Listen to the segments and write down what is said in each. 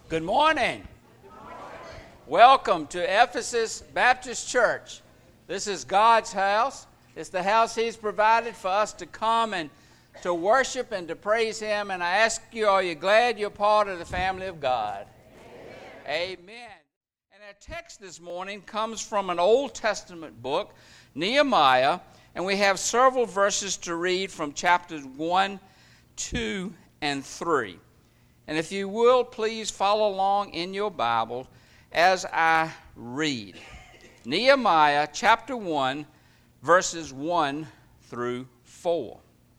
Good morning. Welcome to Ephesus Baptist Church. This is God's house. It's the house He's provided for us to come and to worship and to praise Him. And I ask you, are you glad you're part of the family of God? Amen. Amen. And our text this morning comes from an Old Testament book, Nehemiah, and we have several verses to read from chapters 1, 2, and 3. And if you will, please follow along in your Bible as I read. Nehemiah chapter 1, verses 1 through 4.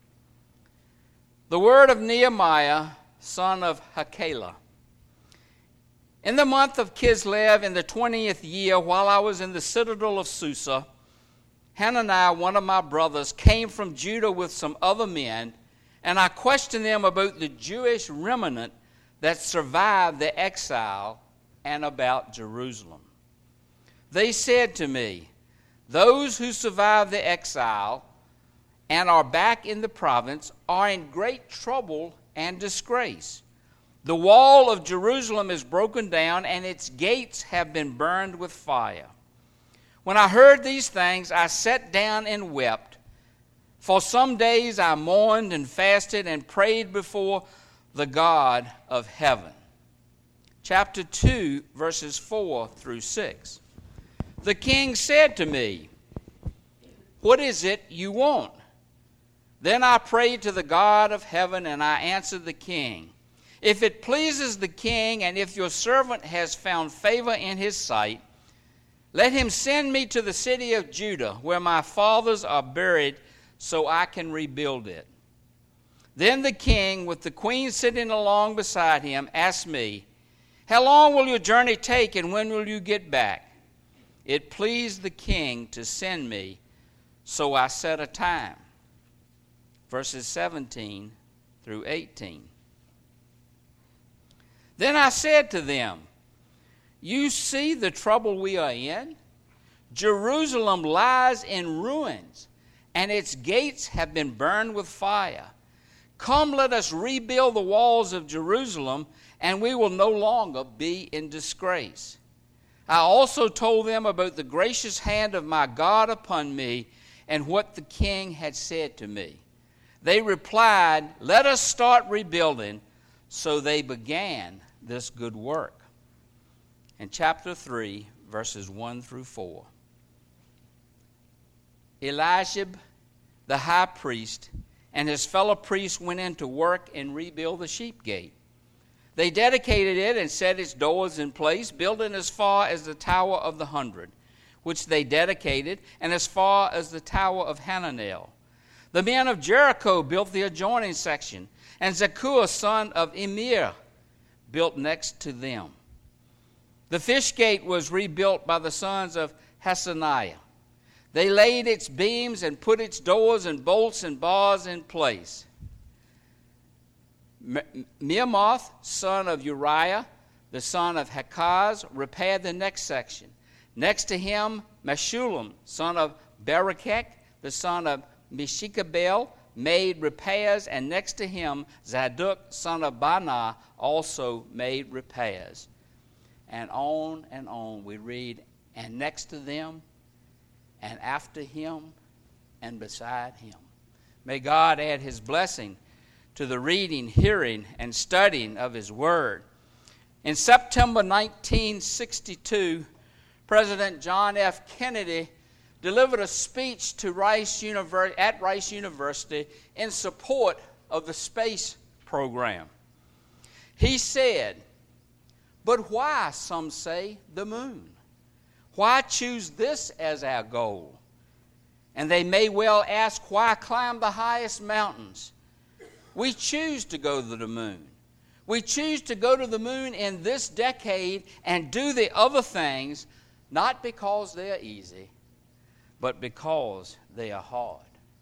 The word of Nehemiah, son of Hakaliah. In the month of Kislev, in the 20th year, while I was in the citadel of Susa, Hananiah, one of my brothers, came from Judah with some other men, and I questioned them about the Jewish remnant that survived the exile and about Jerusalem. They said to me, "Those who survived the exile and are back in the province are in great trouble and disgrace. The wall of Jerusalem is broken down, and its gates have been burned with fire." When I heard these things, I sat down and wept. For some days I mourned and fasted and prayed before the God of heaven. Chapter 2, verses 4 through 6. The king said to me, "What is it you want?" Then I prayed to the God of heaven, and I answered the king, "If it pleases the king, and if your servant has found favor in his sight, let him send me to the city of Judah, where my fathers are buried, so I can rebuild it." Then the king, with the queen sitting along beside him, asked me, "How long will your journey take, and when will you get back?" It pleased the king to send me, so I set a time. Verses 17 through 18. Then I said to them, "You see the trouble we are in? Jerusalem lies in ruins, and its gates have been burned with fire. Come, let us rebuild the walls of Jerusalem, and we will no longer be in disgrace." I also told them about the gracious hand of my God upon me and what the king had said to me. They replied, "Let us start rebuilding." So they began this good work. In chapter 3, verses 1 through 4. Eliashib, the high priest, and his fellow priests went in to work and rebuild the sheep gate. They dedicated it and set its doors in place, building as far as the Tower of the 100, which they dedicated, and as far as the Tower of Hananel. The men of Jericho built the adjoining section, and Zakur, son of Emir, built next to them. The fish gate was rebuilt by the sons of Hassaniah. They laid its beams and put its doors and bolts and bars in place. Meremoth, son of Uriah, the son of Hakaz, repaired the next section. Next to him, Meshullam, son of Berekech, the son of Meshekabel, made repairs, and next to him, Zadok, son of Bana, also made repairs. And on we read, and next to them, and after him, and beside him. May God add His blessing to the reading, hearing, and studying of His Word. In September 1962, President John F. Kennedy delivered a speech to at Rice University in support of the space program. He said, "But why, some say, the moon? Why choose this as our goal? And they may well ask, why climb the highest mountains? We choose to go to the moon. We choose to go to the moon in this decade and do the other things, not because they are easy, but because they are hard."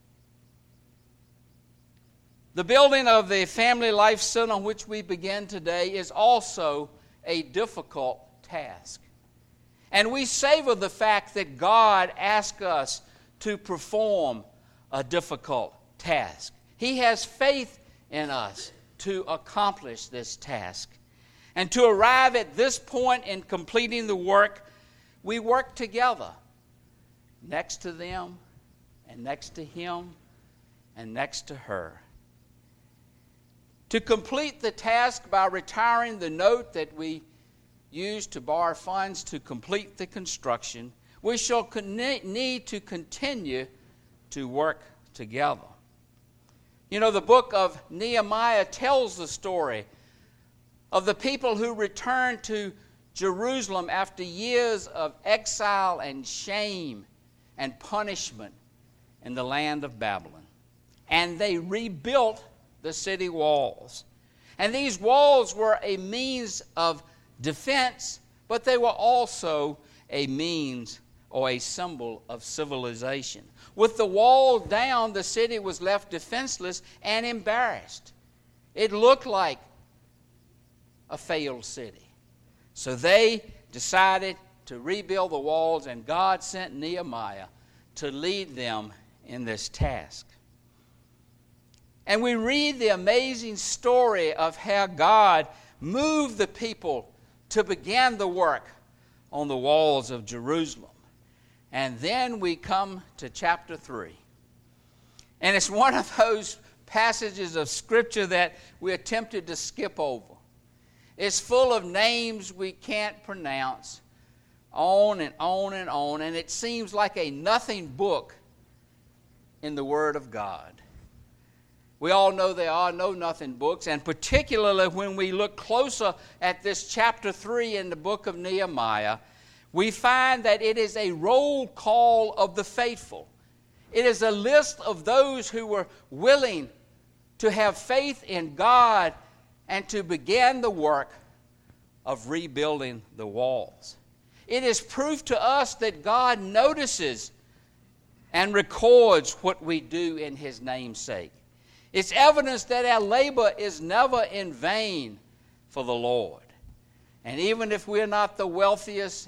The building of the Family Life Center, which we begin today, is also a difficult task. And we savor the fact that God asks us to perform a difficult task. He has faith in us to accomplish this task. And to arrive at this point in completing the work, we work together, next to them, and next to him, and next to her. To complete the task by retiring the note that we used to borrow funds to complete the construction, we shall need to continue to work together. You know, the book of Nehemiah tells the story of the people who returned to Jerusalem after years of exile and shame and punishment in the land of Babylon. And they rebuilt the city walls. And these walls were a means of defense, but they were also a means or a symbol of civilization. With the wall down, the city was left defenseless and embarrassed. It looked like a failed city. So they decided to rebuild the walls, and God sent Nehemiah to lead them in this task. And we read the amazing story of how God moved the people to begin the work on the walls of Jerusalem. And then we come to chapter 3. And it's one of those passages of Scripture that we attempted to skip over. It's full of names we can't pronounce, on and on and on, and it seems like a nothing book in the Word of God. We all know there are no nothing books, and particularly when we look closer at this chapter 3 in the book of Nehemiah, we find that it is a roll call of the faithful. It is a list of those who were willing to have faith in God and to begin the work of rebuilding the walls. It is proof to us that God notices and records what we do in His name's sake. It's evidence that our labor is never in vain for the Lord. And even if we're not the wealthiest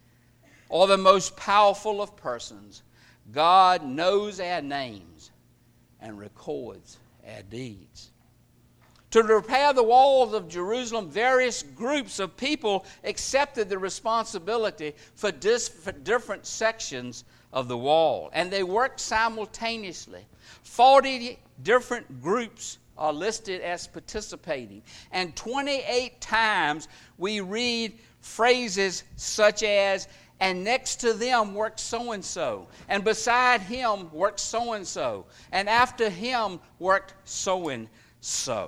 or the most powerful of persons, God knows our names and records our deeds. To repair the walls of Jerusalem, various groups of people accepted the responsibility for different sections of the wall, and they worked simultaneously. 40 different groups are listed as participating, and 28 times we read phrases such as, and next to them worked so-and-so, and beside him worked so-and-so, and after him worked so-and-so.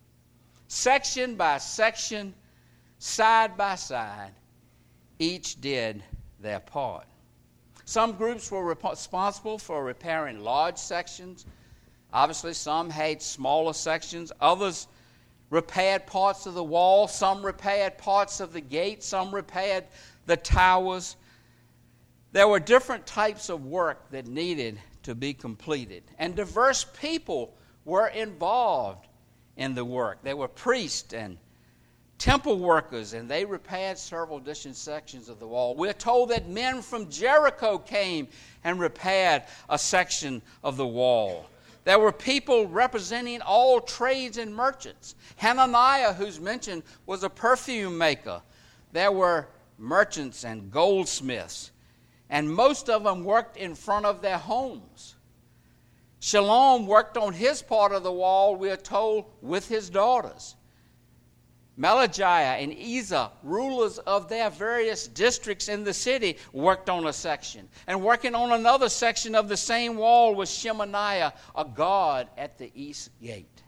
Section by section, side by side, each did their part. Some groups were responsible for repairing large sections. Obviously, some had smaller sections. Others repaired parts of the wall. Some repaired parts of the gate. Some repaired the towers. There were different types of work that needed to be completed. And diverse people were involved in the work. There were priests and temple workers, and they repaired several different sections of the wall. We're told that men from Jericho came and repaired a section of the wall. There were people representing all trades and merchants. Hananiah, who's mentioned, was a perfume maker. There were merchants and goldsmiths, and most of them worked in front of their homes. Shalom worked on his part of the wall, we are told, with his daughters. Malachiah and Ezer, rulers of their various districts in the city, worked on a section. And working on another section of the same wall was Shemaiah, a guard at the east gate.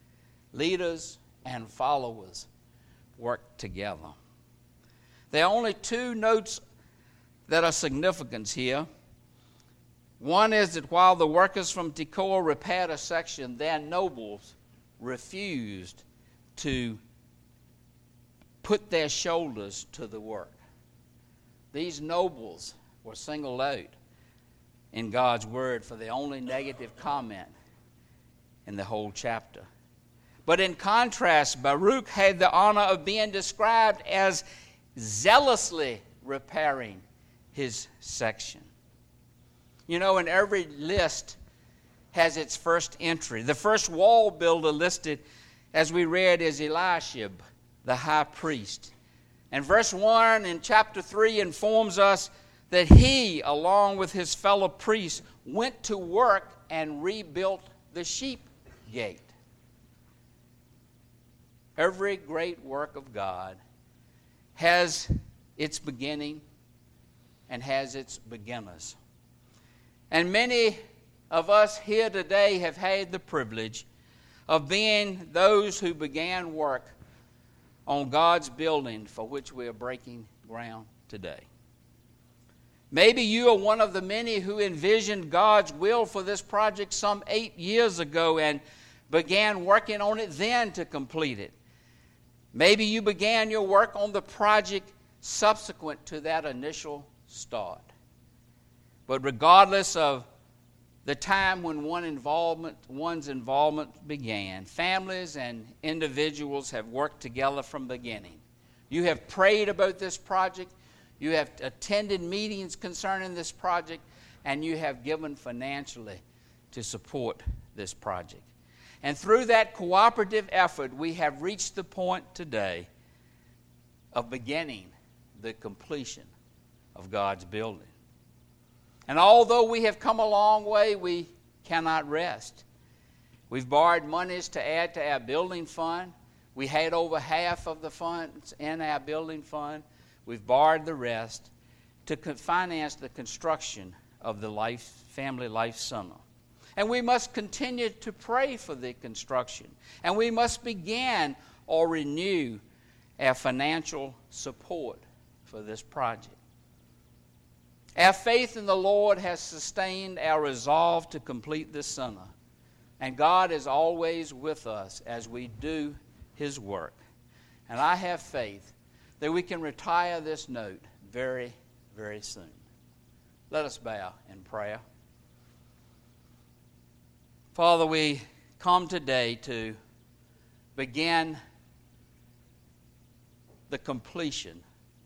Leaders and followers worked together. There are only two notes that are significant here. One is that while the workers from Tekoa repaired a section, their nobles refused to put their shoulders to the work. These nobles were singled out in God's word for the only negative comment in the whole chapter. But in contrast, Baruch had the honor of being described as zealously repairing his section. You know, and every list has its first entry. The first wall builder listed, as we read, is Eliashib, the high priest. And verse 1 in chapter 3 informs us that he, along with his fellow priests, went to work and rebuilt the sheep gate. Every great work of God has its beginning and has its beginners. And many of us here today have had the privilege of being those who began work on God's building for which we are breaking ground today. Maybe you are one of the many who envisioned God's will for this project some 8 years ago and began working on it then to complete it. Maybe you began your work on the project subsequent to that initial start. But regardless of the time when one's involvement began, families and individuals have worked together from the beginning. You have prayed about this project, you have attended meetings concerning this project, and you have given financially to support this project. And through that cooperative effort, we have reached the point today of beginning the completion of God's building. And although we have come a long way, we cannot rest. We've borrowed monies to add to our building fund. We had over half of the funds in our building fund. We've borrowed the rest to finance the construction of the Family Life Center. And we must continue to pray for the construction. And we must begin or renew our financial support for this project. Our faith in the Lord has sustained our resolve to complete this center. And God is always with us as we do His work. And I have faith that we can retire this note very, very soon. Let us bow in prayer. Father, we come today to begin the completion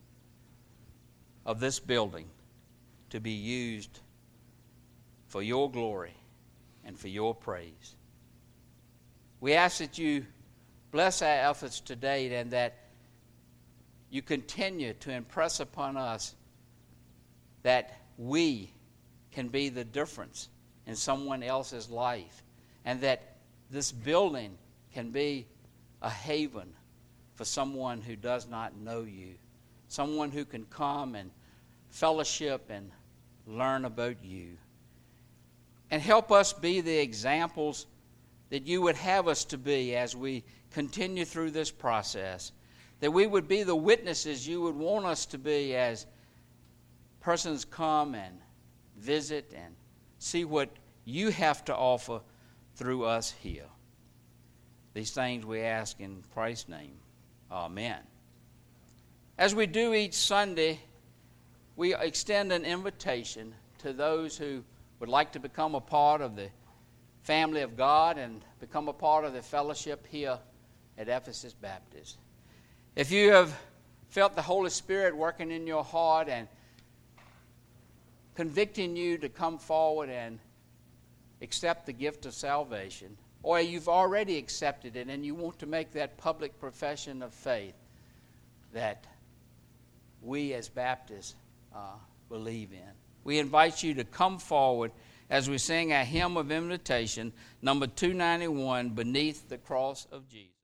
of this building to be used for your glory and for your praise. We ask that you bless our efforts today and that you continue to impress upon us that we can be the difference in someone else's life, and that this building can be a haven for someone who does not know you, someone who can come and fellowship and learn about you. And help us be the examples that you would have us to be as we continue through this process, that we would be the witnesses you would want us to be as persons come and visit and see what you have to offer through us here. These things we ask in Christ's name. Amen. As we do each Sunday, we extend an invitation to those who would like to become a part of the family of God and become a part of the fellowship here at Ephesus Baptist. If you have felt the Holy Spirit working in your heart and convicting you to come forward and accept the gift of salvation, or you've already accepted it and you want to make that public profession of faith that we as Baptists believe in, we invite you to come forward as we sing our hymn of invitation, number 291, Beneath the Cross of Jesus.